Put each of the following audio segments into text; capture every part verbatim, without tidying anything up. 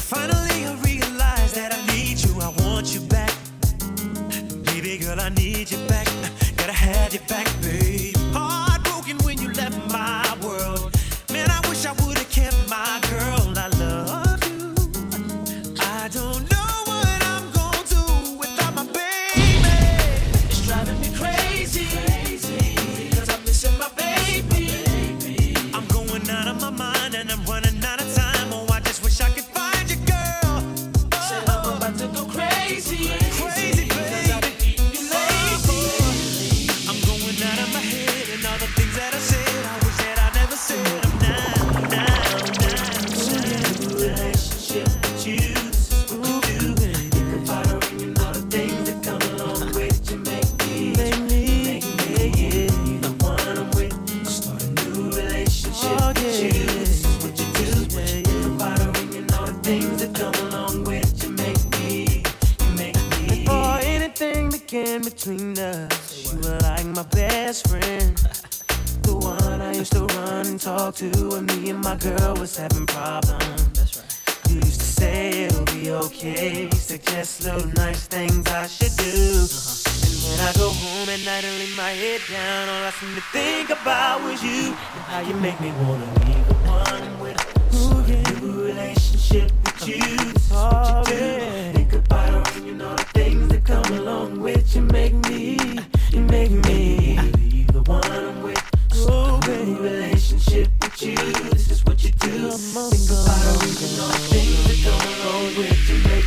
Finally I realize that I need you, I want you back. Baby girl, I need you back. Gotta have you back, babe. Heartbroken when you left my world. Man, I wish I would've kept my girl. I love you. I don't know what I'm gonna do without my baby. It's driving me crazy, crazy, cause I'm missing my baby. I'm going out of my mind and I'm running out of time. Oh, I just wish I could find you, girl. Oh, said I'm about to go crazy, crazy, cause I've been eating you lazy. I'm going out of my head and all the things that I said, I wish that I never said them now, now, now. So yeah, new relationship with you, this is what you do. Think about her and you know the things that come along with you. Make me, make me, make me, yeah. You the one I'm with. Start a new relationship oh, yeah. with you. This is what you do. Yeah, think about her and you know the things that come along with you. Make me, you make me. Before anything began between us, you were like my best friend. The one I used to run and talk to when me and my girl was having problems. That's right. You used to say it'll be okay, suggest little nice things I should do. Uh-huh. And when I go home at night and lay my head down, all I seem to think about was you and how you make me wanna be the one with a Ooh, yeah. new relationship with you. This is what you do. Think about her and you know the things that come along with you. Make me, you make me be the one I'm with. Oh, baby, relationship with you. This is what you do. Think about her and you know the things that come along with you. Make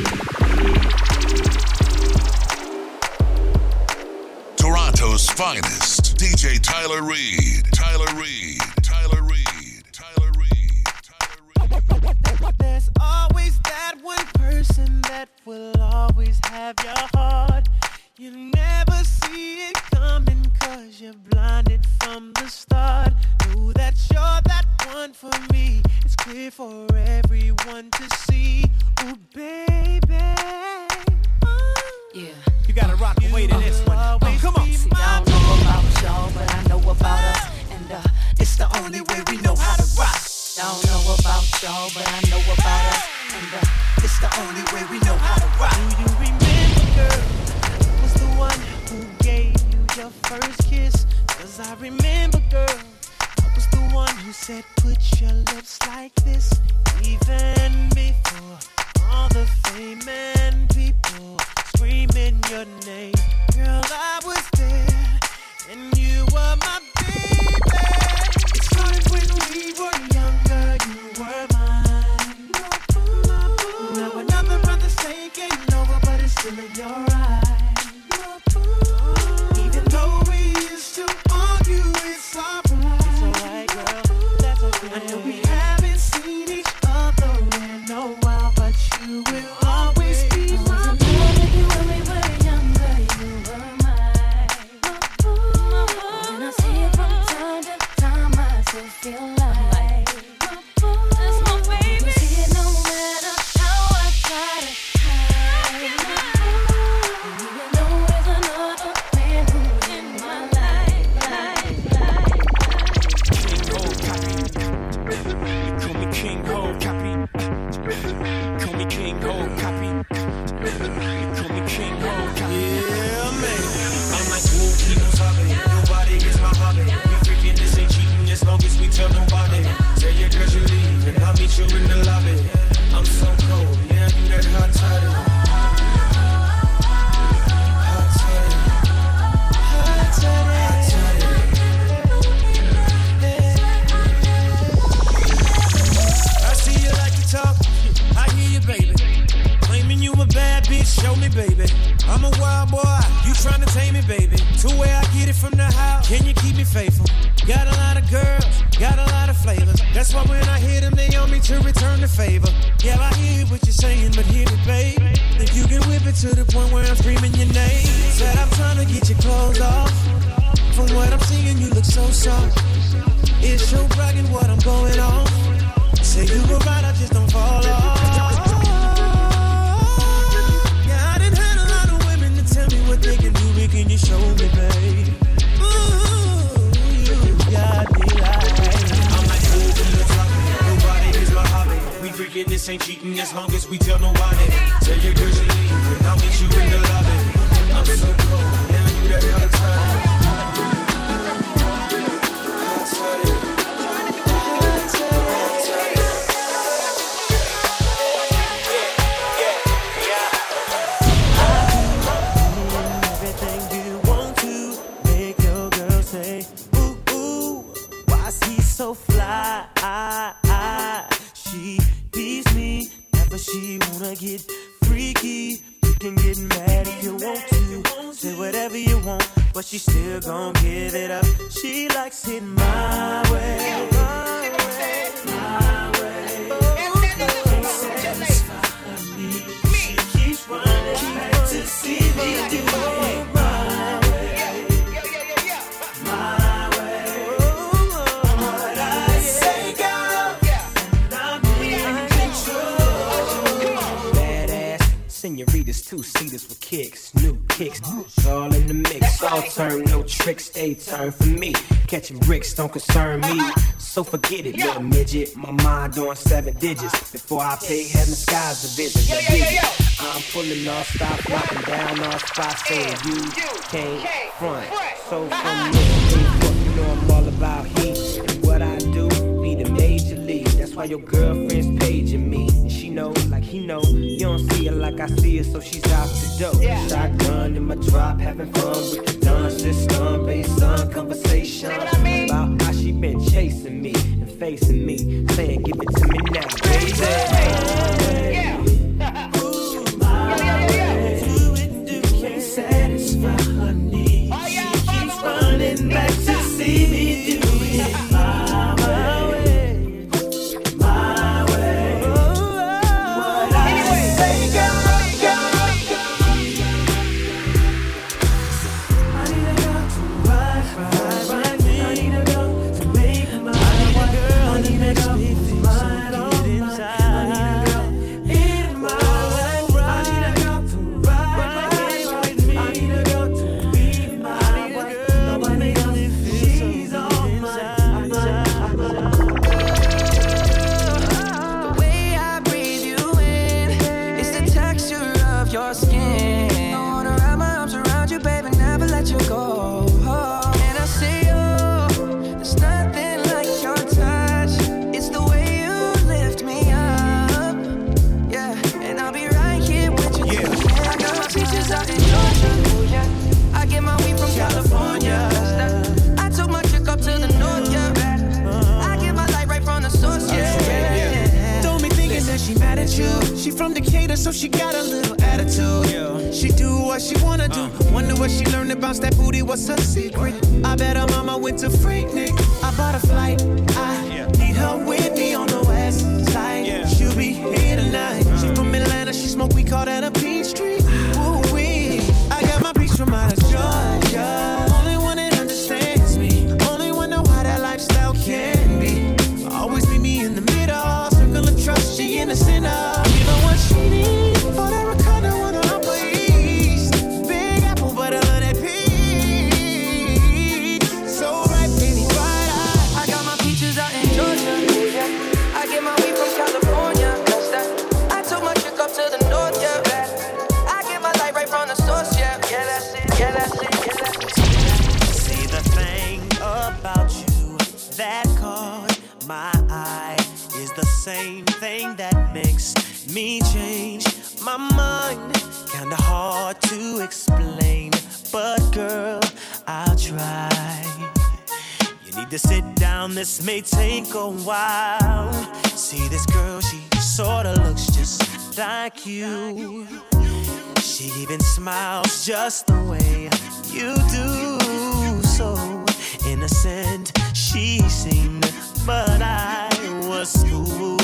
me. Toronto's finest, D J Tyler Reed. Tyler Reed. Tyler Reed. Tyler Reed. Tyler Reed. There's always that one person that will always have your heart. You never see it coming cause you're blinded from the start. Know that you're that one for me. It's clear for everyone to see. Oh, baby. Oh. Yeah. You gotta rock the way to this one. Oh, come on. See, I don't know about y'all, but I know about us. And uh, it's the only way we know how to rock. I don't know about y'all, but I know about us. And uh, it's the only way we know how to rock. Do you remember, girl? Was the one who gave you your first kiss? Cause I remember, girl, I was the one who said put your lips like this. Even before all the fame and people screaming your name. Girl, I was there and you were my baby. It started when we were younger, you were mine. Now another brother's taking over, but it's still in your eyes. Even though we used to argue, it's alright. It's alright, girl. That's okay. I know we haven't seen each other in a while, but you will always be my baby. When we were younger, you were mine. When I see it from time to time, I still feel like that's my baby. You see it no matter how I try to hide. And even though there's another man who's in my life, life, life. Call me King Ho, copy. Call me King Ho, copy. Call me King Ho, copy. Yeah, man. I'm like, whoa, people's hobby. Nobody gets my hobby. We freaking this ain't cheating as long as we tell nobody. Tell your girls you leave and I'll meet you in the lobby. I'm so cold, yeah, I do that hot toddy. Hot toddy. Hot toddy. I see you like to talk, I hear you, baby. Claiming you a bad bitch, show me, baby. I'm a wild boy, you tryna tame me, baby. To where I get it from the house, can you keep me faithful? Got a lot of girls, got a lot of flavors. That's why when I hit them, they on me to return the favor. Yeah, I hear what you're saying, but hear me, babe. Think you can whip it to the point where I'm screaming your name. Said I'm tryna get your clothes off. From what I'm seeing, you look so soft. It's your bragging what I'm going on. Say you were right, I just don't fall off. Yeah, I done had a lot of women to tell me what they can do, but can you show me, babe? Ooh, you got me like I'm like, ooh, nobody is my hobby. We freaking, this ain't cheating as long as we tell nobody. Tell your girls you leave and I'll meet you in the lobby. I'm so cold, now you that kind of time. So fly, she please me. Never she wanna get freaky. You can get mad if you want to. Say whatever you want, but she still gon' give it up. She likes it my way, my way, my way. Can't satisfy me. She keeps running back to see me do it my way, my way. Senoritas, two-seaters with kicks, new kicks, all in the mix, all turn, no tricks, they turn for me. Catching bricks don't concern me, so forget it, little midget. My mind on seven digits, before I pay heaven skies a visit. I'm pulling off, stop, knocking down all spots, saying you can't front. So from this, you know I'm all about heat, and what I do, be the major league. That's why your girlfriend's paging me, and she know, like he know, you don't see her like I see her, so she's out the door. Yeah. Shotgun in my drop, having fun with the dun system, based on conversation about how she been chasing me and facing me, saying give it to me now, baby. Yeah. Ooh, my way. Do it, do can't satisfy her needs. She keeps running back to see me do it my way, my way. What I say, girl. She from Decatur, so she got a little attitude. Yeah. She do what she wanna do. Uh. Wonder what she learned about that booty. What's her secret? I bet her mama went to Freaknik. I bought a flight. I yeah. need her with me on the west side. Yeah. She'll be here tonight. Uh. She from Atlanta. She smoke. We call that a Peachtree. Ooh wee. I got my peach from out of Georgia. Only one that understands me. Only one know how that lifestyle can be. Always meet me in the middle. Circle of trust. She in the center. She need for that ricotta on the Upper East. Big apple, but I love that peach. So right, baby, right. I got my peaches out in Georgia. I get my weed from California. I took my chick up to the north, yeah. I get my light right from the source, yeah. Yeah, that's it, yeah, that's it, yeah, that's it. See the thing about you that caught my eye is the same thing that makes me change my mind. Kinda hard to explain, but girl, I'll try. You need to sit down, this may take a while. See this girl, she sorta looks just like you. She even smiles just the way you do. So innocent she seemed, but I was fooled.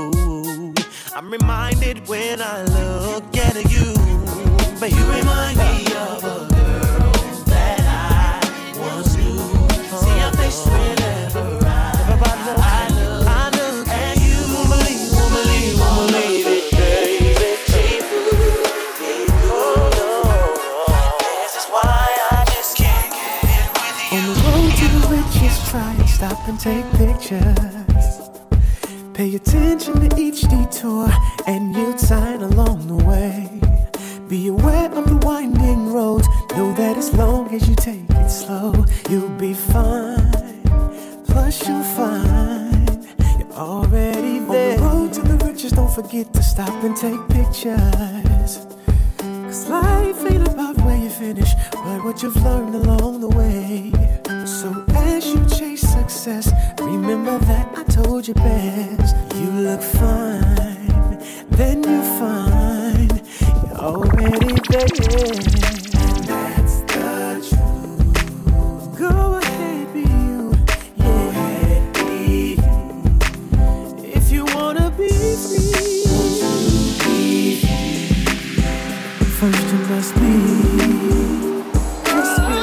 I'm reminded when I look at you, but you remind me of a girl that I once knew. See your face whenever I, I look, I look at you. Won't believe, won't believe, won't believe it, baby. She fooled me, oh no. This is why I just can't get with you. On the road to the riches, try and stop and take pictures. Pay attention to each detail. detour and you'd sign along the way. Be aware of the winding roads. Know that as long as you take it slow, you'll be fine. Plus you'll find you're already there. On the road to the riches, don't forget to stop and take pictures. Cause life ain't about where you finish, but what you've learned along the way. So as you chase success, remember that I told you best. You look fine, then you'll find you're already there. And that's the truth. Go ahead, be you. Yeah, go ahead, be you. If you wanna be free, first you must be. Just be.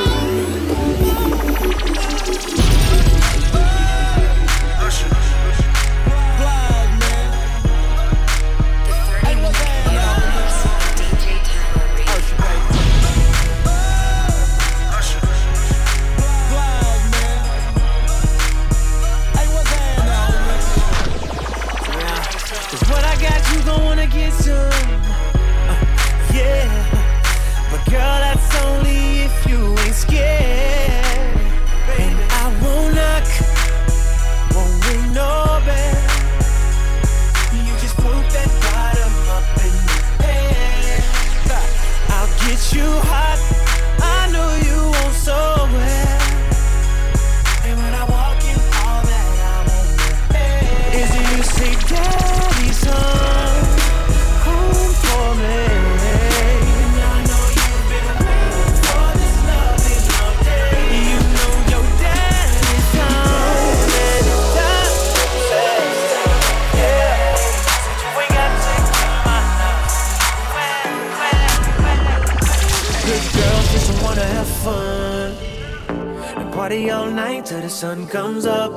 Till the sun comes up.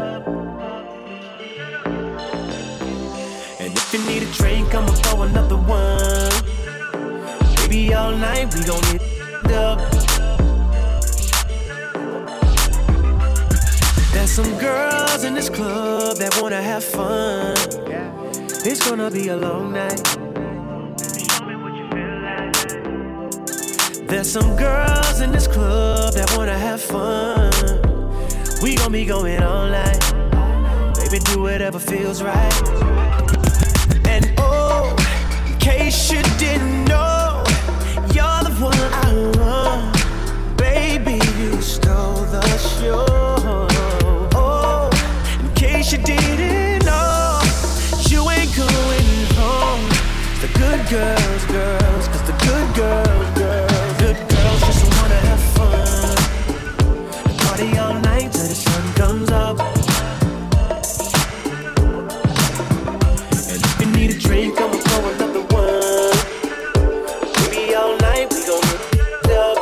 And if you need a drink, I'ma pour another one. Baby, all night we gon' hit it up. There's some girls in this club that wanna have fun. It's gonna be a long night. There's some girls in this club that wanna have fun. We gon' be going all night. Baby, do whatever feels right. And oh, in case you didn't know, you're the one I want. Baby, you stole the show. Oh, in case you didn't know, you ain't going home. The good girls, girls, cause the good girls, girls, good girls just wanna have fun. Party all night till the sun comes up. And if you need a drink, I'ma pour another one. Baby, all night we gon' hit it up.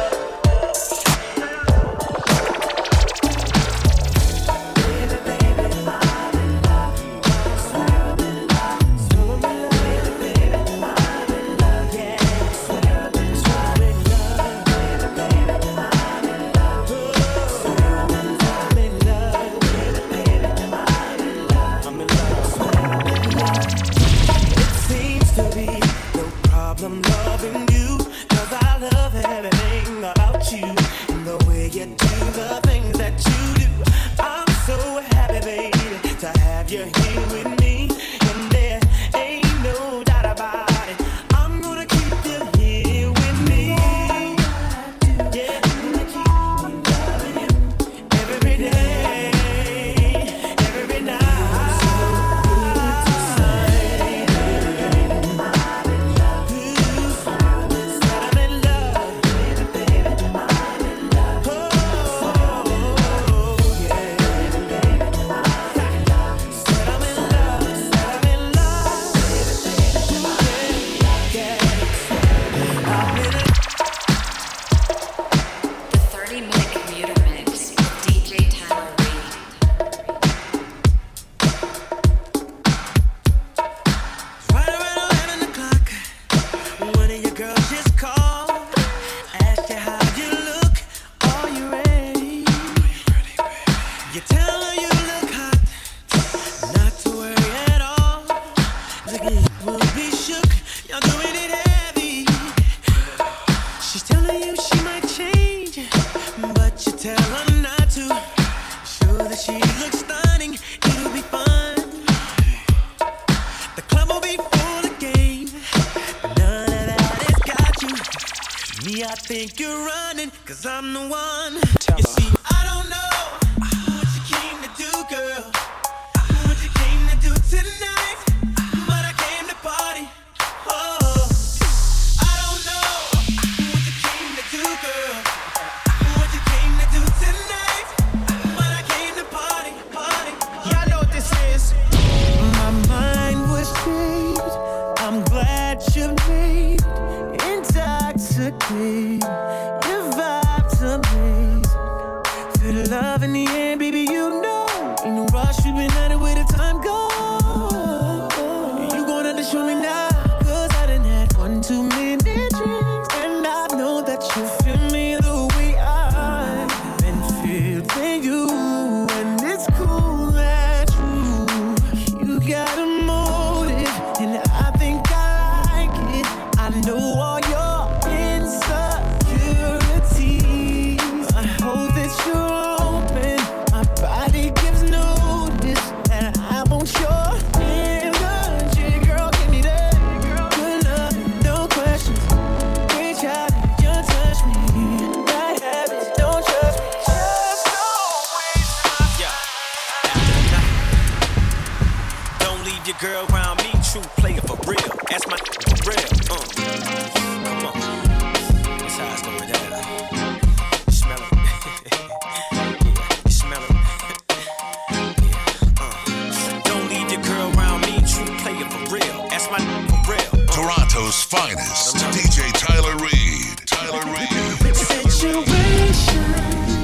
Baby, baby, I'm in love. Swear I'm in love. Baby, baby, I'm in love. Yeah, swear I'm in love. Baby, baby, I'm in love. I'm loving you, cause I love everything about you. And the way you do the things that you do. I'm so happy, baby, to have you here with me. And there ain't no doubt about it, I'm gonna keep you here with me. Yeah, I'm gonna keep loving you every day, every night. shook, y'all doing it heavy. She's telling you she might change, but you tell her not to. Sure that she looks stunning, it'll be fun. The club will be full of game, but none of that has got you. Me, I think you're running, cause I'm the one. You see, I don't know what you came to do, girl, what you came to do tonight, but I came to party. Oh, I don't know what you came to do, girl, what you came to do tonight, but I came to party, party. Y'all know what this is. My mind was changed. I'm glad you made intoxicated. Your vibe's amazing. Feel the love in the air, baby. You know, ain't no rush. We've been at it where the time goes. You gon' have to show me now, cause I done had one too many drinks, and I know that you feel me the way I've been feeling you, and it's cool that you you got a motive, and I think I like it. I know all your insecurities. I hope that you're open. My body gives notice that I want your energy. Girl, give me that good love, no questions. Reach out, you touch me. Bad habits, don't trust me. Just don't waste my Yeah. Don't leave your girl around me, true player for real. That's my for real. Uh. Come on. That's how it's going down. You smell it? Yeah, you smell it? Yeah. Uh. Don't leave your girl around me, true player for real. That's my for real. Uh. Toronto's finest, D J Tyler Reed. Tyler Reed. Situations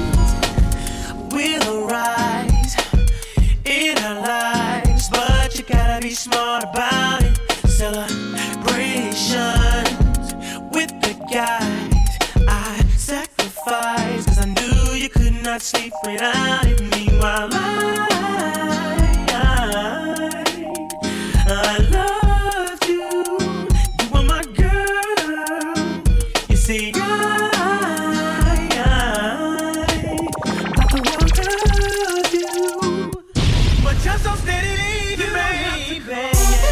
will arise in our lives, but you gotta be smart about it. Celebrations with the guys I sacrificed, cause I knew you could not sleep without it. Meanwhile I, I, I loved you. You were my girl. You see I, I, I the one loved you, but just so steady leaving, baby.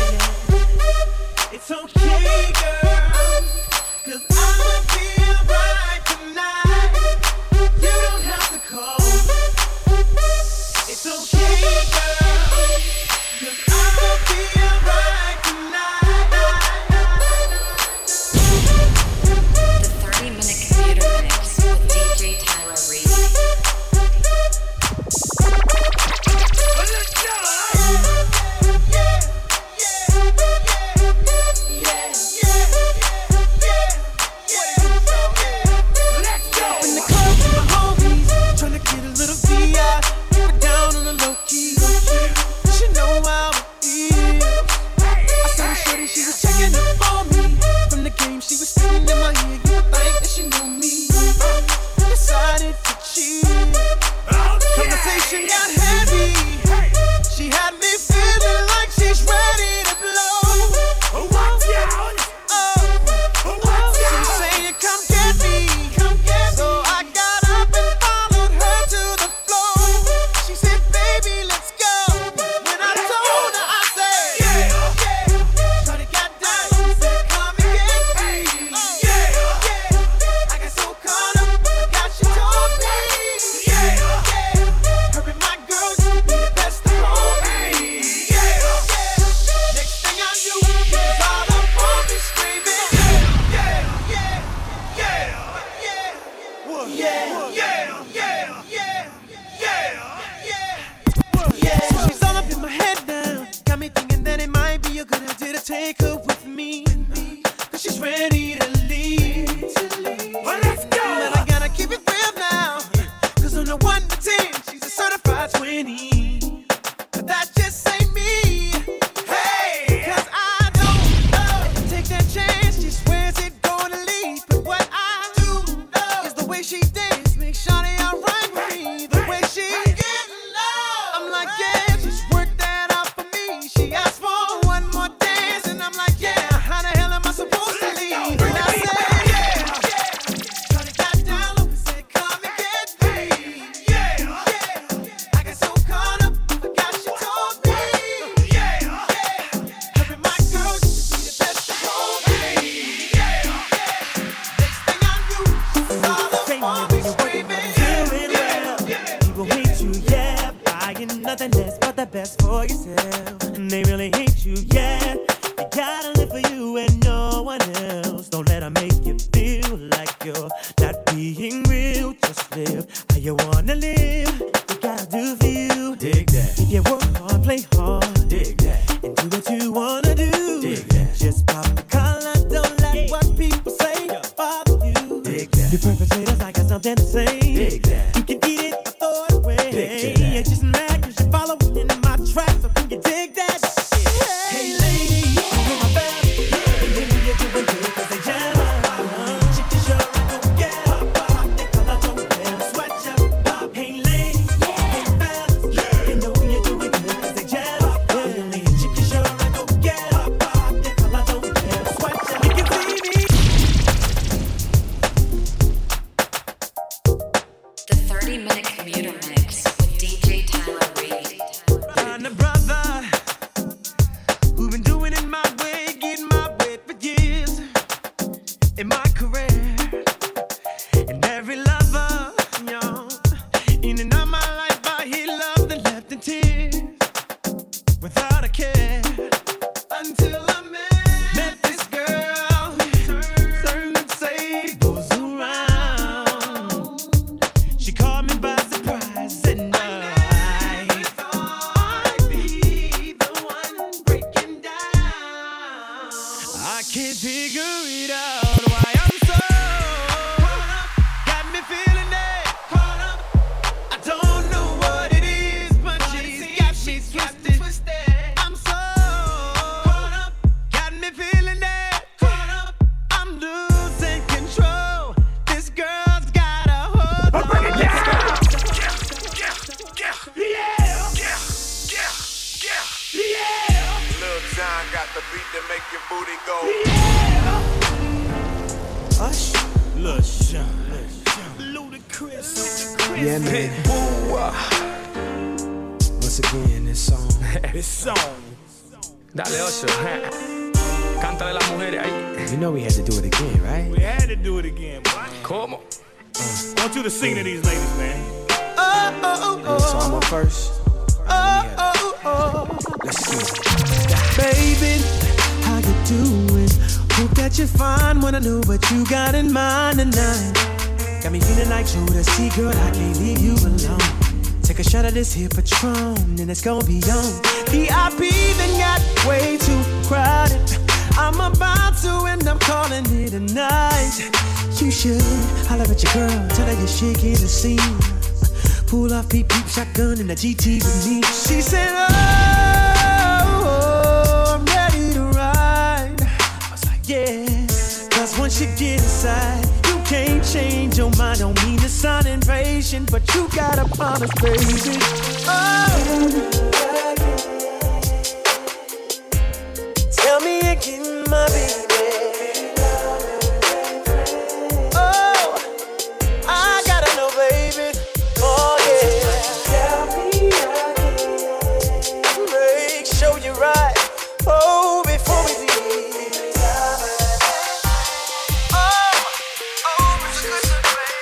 It's okay, girl, cause I'ma be alright tonight. You don't have to call. It's okay, girl, cause I'ma be alright tonight. The thirty minute commuter mix with D J Tyler Reed. Let's go! Yeah, yeah, yeah. In the club with my homies, tryna get a little V I, keep it down on the low key. She know how it is. I saw the shorty, she was checking up on me. From the game, she was sitting in my ear. You would think that she knew me. Decided to cheat. Conversation got heavy. She had me feeling like she's ready to blow. Watch out! Oh, she's saying, come get me. So I got up and followed her to the floor. She said, baby, let's go. When I told her, I said, yeah, yeah. Shorty got down, she said, come and get me. Yeah, yeah. I got so caught up, I forgot she told me. Yeah, yeah. Her and my girl used to be the best of homies. Yeah, yeah. Next thing I knew, she was all up on me screaming. Yeah, yeah, yeah, yeah, yeah, yeah, yeah, yeah, yeah, yeah, yeah. So she's all up in my head now, got me thinking that it might be a good idea to take her with me, cause she's ready to leave. Well, let's go. But I gotta keep it real now, cause on the one to ten, she's a certified twenty. But that just ain't me. Hey, cause I don't know. Take that chance, just where's it gonna lead? But what I do know is the way she dance, make sure they alright with me. The way she getting low, I'm like, yeah, just work that out for me. She asked for one more dance, and I'm like, yeah. best for yourself. And they really hate you, yeah. You gotta live for you and no one else. Don't let them make you feel like you're not being real. Just live how you wanna live. You gotta do for you. Dig that. If you work hard, play hard. Dig that. And do what you wanna do. Dig that. Just pop the collar, don't let yeah. what people say bother you. Dig that. You perpetrators, I got something to say. Dig that. You can eat it or throw it away. Dig that. You're just mad cause you're following in my tracks. So can you dig that? Yeah. Hey lady, you know my best. And maybe you're doing good cause they jealous. Shit is sure I don't get. Pop, pop, they call I don't care. Sweat ya, pop. Hey lady, hey fellas. You know you're doing good cause they jealous. Shit is sure I don't get. Pop, pop, they call I don't care. Sweat ya, you can see me. The thirty minute commuter mix with D J Tyler Reed. I'm a brother who've been doing it my way, getting my way for years in my career. And every lover, yo, in and out my life, I hear love that left in tears without a care. Until I met, met this girl, certain tables around. She caught me by surprise and I thought I'd be the one breaking down. I can't figure it out why I'm so caught up, got me feeling it. Caught up, I don't know what it is, but she's got me twisted. I'm so caught up, got me feeling it. Caught up, I'm losing control. This girl's got a hold on me. Lil John got the beat to make your booty go. Hush, Lil Sean, Ludacris, Yeah, man. Once again, this song. this song. Dale, Ocho. Cántale a las mujeres ahí. You know we had to do it again, right? We had to do it again, boy. ¿Cómo? I want you to sing to these ladies, man. Oh, oh, oh, So I'm up first. oh, oh, oh. Let's see it. Baby, how you doing? Hope that you're fine. Wanna know what you got in mind tonight. Got me feeling like Jodeci, girl, I can't leave you alone. Take a shot of this here Patron, and it's gonna be on. V I P then got way too crowded. I'm about to, and I'm calling it a night. You should holler at your girl, tell her you're shaking the scene. Pull off peep peep shotgun in the G T with me. She said, oh, I'm ready to ride. I was like, yeah. Cause once you get inside, you can't change your mind. Don't mean to sound impatient, but you gotta promise, baby. Oh, tell me again, my baby. Oh, I gotta know, baby. Oh, yeah. Tell me again. Make sure you're right. Oh, before we leave. Oh, oh, Mister Cushion,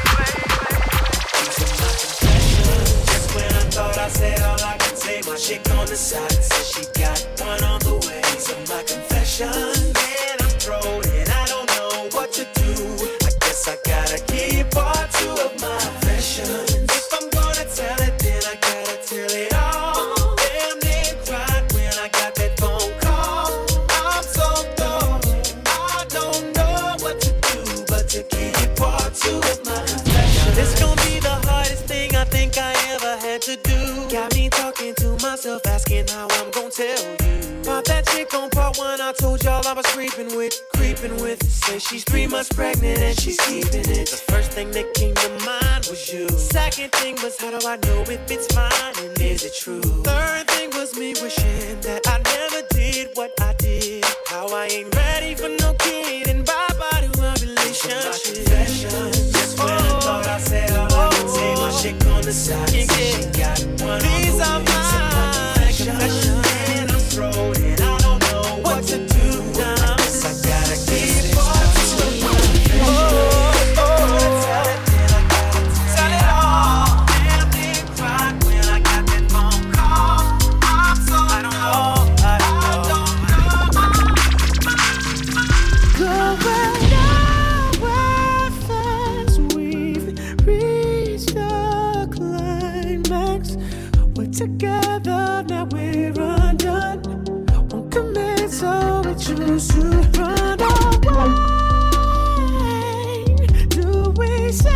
baby. Just when I thought I said all I could say, my chick on the side said she got one on the way. So my confession, man, I'm thrown and I don't know what to do. I guess I gotta keep part two of my confession. If I'm gonna tell it, then I gotta tell it all. Damn, they cried when I got that phone call. I'm so thrown, I don't know what to do but to keep part two of my confession. This gon' be the hardest thing I think I ever had to do. Got me talking to myself, asking how I'm gon' tell you. About that chick on part one, I told y'all I was creeping with, creeping with. Say she's three months pregnant and she's keeping it. The first thing that came to mind was you. Second thing was, how do I know if it's mine and is it true? Third thing was me wishing that I never did what I did. How I ain't ready for no kid and bye-bye to a relationship. Just when I thought I said all I could say, my chick on the side said she got one. These are my confessions. And I'm thrown and I don't know what to do now. I guess I gotta keep on to it. Oh, oh, tell it, then I gotta tell it all. Damn, they cried when I got that phone call. run away? Do we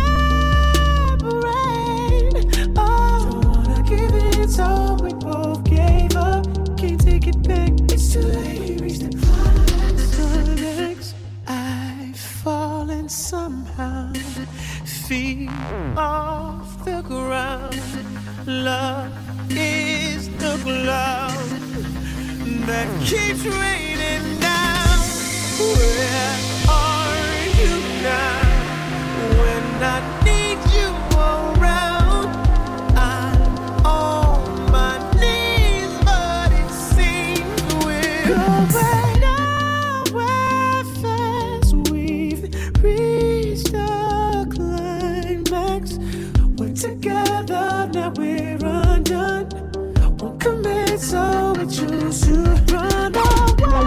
separate? Oh, don't wanna give it, so we both gave up. Can't take it back, it's too late. Reach the climax. I've fallen somehow, feet off the ground. Love is the cloud that keeps raining down. Where are you now? When I need you around, I'm on my knees, but it seems we're going nowhere fast. We've reached the climax. We're together, now we're undone. Won't commit, so we choose to run away.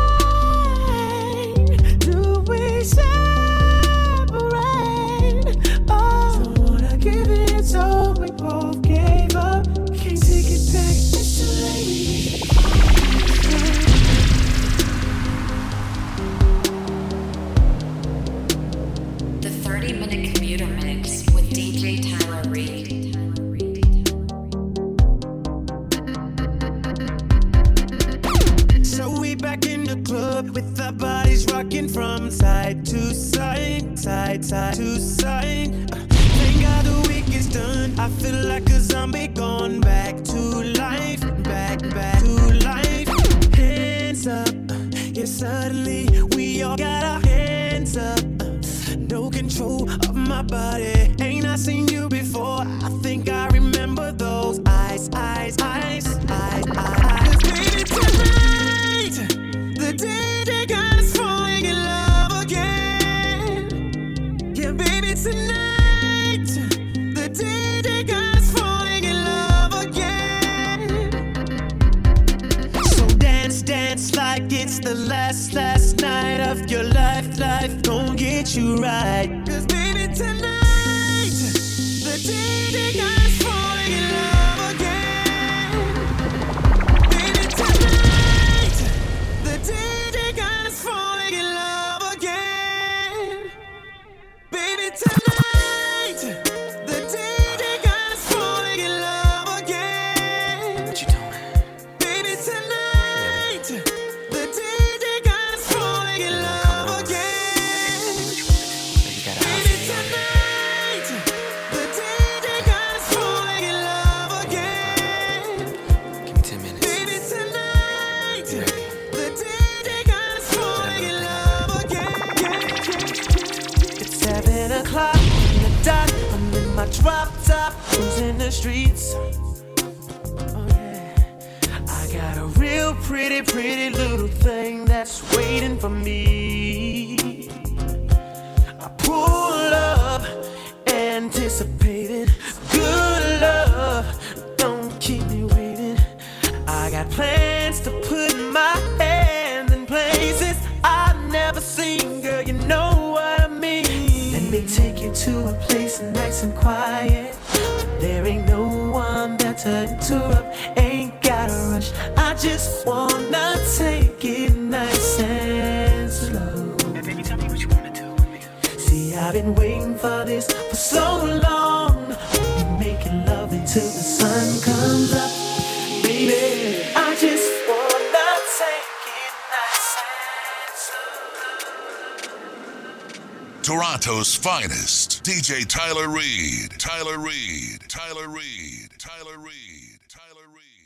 Do we separate? Oh, don't wanna give it, so we both gave up. Can't take it back, it's too late. The thirty minute commuter mix with D J Tyler Reed. So we back in the club with our bodies rocking from side to side, side, side to side. Uh, thank God the week is done. I feel like a zombie gone back to life, back, back to life. Hands up, yeah, suddenly we all got our hands up. Uh, no control of my body. Ain't I seen you before? I think I remember those eyes, eyes, eyes, eyes, eyes. Baby, tonight, the D J got us falling in love again. Yeah, baby, tonight, the D J got us falling in love again. So dance, dance like it's the last, last night of your life. Life gon' get you right. 'Cause baby, tonight, the D J got us falling in love again. Baby, tonight, the D J got us falling in love again. Baby, tonight, the D J got us falling in love again. What you doing? Baby, tonight, the D J got us falling in love again. Baby, tonight, the D J got us falling in love again. Give me ten minutes. Baby, tonight, the D J got us falling in love again. It's seven o'clock in the dot. I'm in my drop top, cruising the streets. Oh yeah, I got a real pretty, pretty little thing that's waiting for me. I pull up, anticipated good love. Don't keep me waiting. I got plans to put my hand in places I've never seen. Girl, you know what I mean. Let me take you to a place nice and quiet. There ain't no one there to interrupt. Ain't gotta rush. I just wanna take it nice and slow. Hey, baby, tell me what you wanna do with me. See, I've been waiting for this for so long. We'll be making love until the sun comes up. Baby, I just wanna take it nice and slow. Toronto's finest, D J Tyler Reed. Tyler Reed. Tyler Reed. Tyler Reed. Tyler Reed.